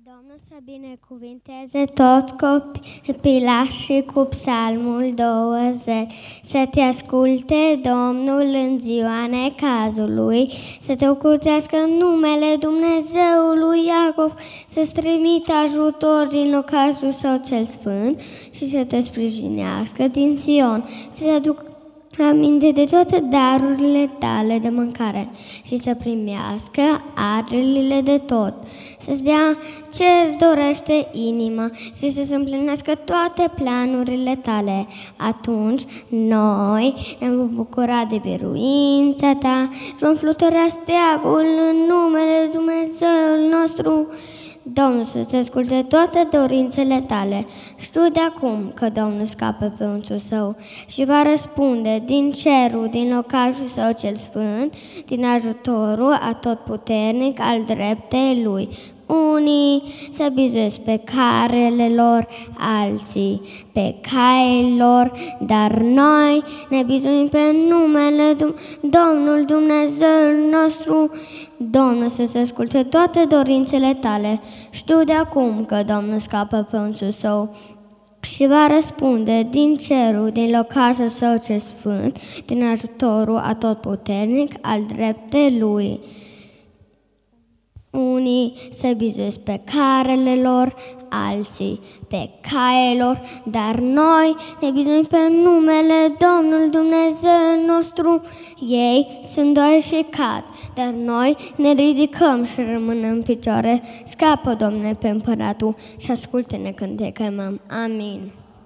Domnul să binecuvinteze toți copilașii cu psalmul 20. Să te asculte Domnul în ziua necazului, să te ocrotească în numele Dumnezeului Iacov, să-ți trimită ajutor din locașul său cel sfânt și să te sprijinească din Sion, să te aducă aminte de toate darurile tale de mâncare și să primească arurile de tot, să-ți dea ce îți dorește inima și să se împlinească toate planurile tale. Atunci noi ne vom bucura de biruința ta și vom flutura steagul în numele Dumnezeul nostru. Domnul să-ți asculte toate dorințele tale. Știu de acum că Domnul scapă pe unsul său și va răspunde din cerul, din locașul său cel sfânt, din ajutorul atotputernic al dreptei lui. Unii se bizuiesc pe carele lor, alții pe caile lor, dar noi ne bizuim pe numele Domnul Dumnezeul nostru. Domnul să se asculte toate dorințele tale. Știu de acum că Domnul scapă pe unsul său și va răspunde din cerul, din locașul său cel sfânt, din ajutorul atotputernic al dreptei lui. Unii se bizuiesc pe carele lor, alții pe caile lor, dar noi ne bizuim pe numele Domnul Dumnezeu nostru. Ei sunt doi și cad, dar noi ne ridicăm și rămânem în picioare. Scapă, Domnule, pe împăratul și ascultă-ne când te chemăm. Amin.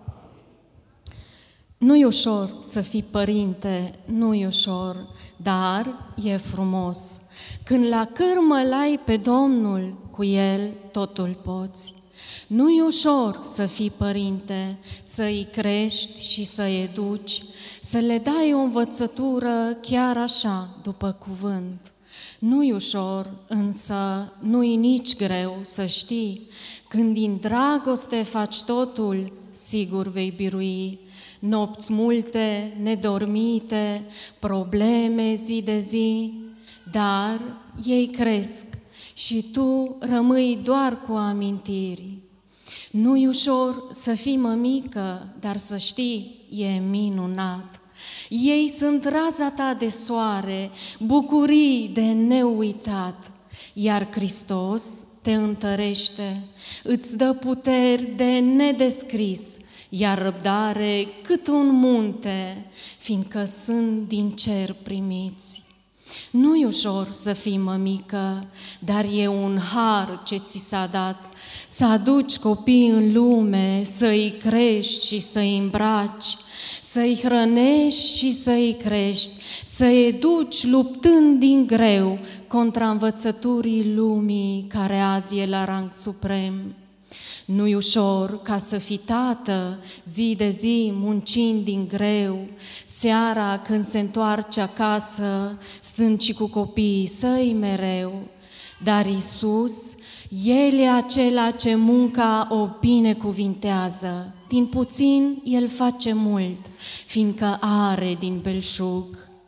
Nu-i ușor să fii părinte, nu-i ușor, dar e frumos. Când la cârmă l-ai pe Domnul, cu El totul poți. Nu-i ușor să fii părinte, să-i crești și să-i educi, să le dai o învățătură chiar așa, după cuvânt. Nu-i ușor, însă nu-i nici greu să știi, când din dragoste faci totul, sigur vei birui. Nopți multe, nedormite, probleme zi de zi, dar ei cresc și tu rămâi doar cu amintiri. Nu-i ușor să fii mămică, dar să știi, e minunat. Ei sunt raza ta de soare, bucurii de neuitat, iar Hristos te întărește, îți dă puteri de nedescris, iar răbdare cât un munte, fiindcă sunt din cer primiți. Nu-i ușor să fii mămică, dar e un har ce ți s-a dat, să aduci copii în lume, să-i crești și să-i îmbraci, să-i hrănești și să-i crești, să-i educi luptând din greu contra învățăturii lumii care azi e la rang suprem. Nu-i ușor ca să fii tată, zi de zi muncind din greu, seara când se întoarce acasă, stând și cu copiii săi mereu. Dar Iisus, El e acela ce munca o binecuvintează, din puțin El face mult, fiindcă are din belșug.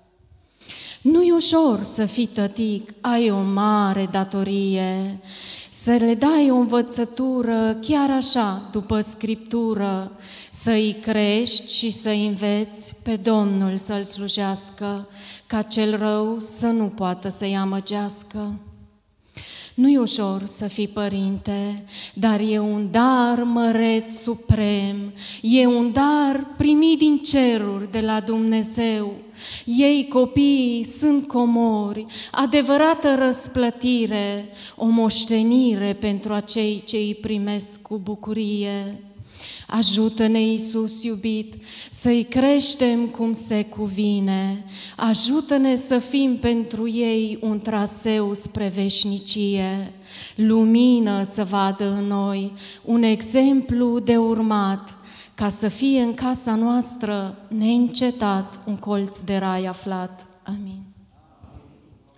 Nu-i ușor să fii tătic, ai o mare datorie, să le dai o învățătură chiar așa, după Scriptură, să-i crești și să-i înveți pe Domnul să-L slujească, ca cel rău să nu poată să-i amăgească. Nu-i ușor să fii părinte, dar e un dar măreț suprem, e un dar primit din ceruri de la Dumnezeu. Ei, copiii, sunt comori, adevărată răsplătire, o moștenire pentru acei ce îi primesc cu bucurie. Ajută-ne, Iisus iubit, să-i creștem cum se cuvine, ajută-ne să fim pentru ei un traseu spre veșnicie, lumină să vadă în noi, un exemplu de urmat, ca să fie în casa noastră neîncetat un colț de rai aflat. Amin.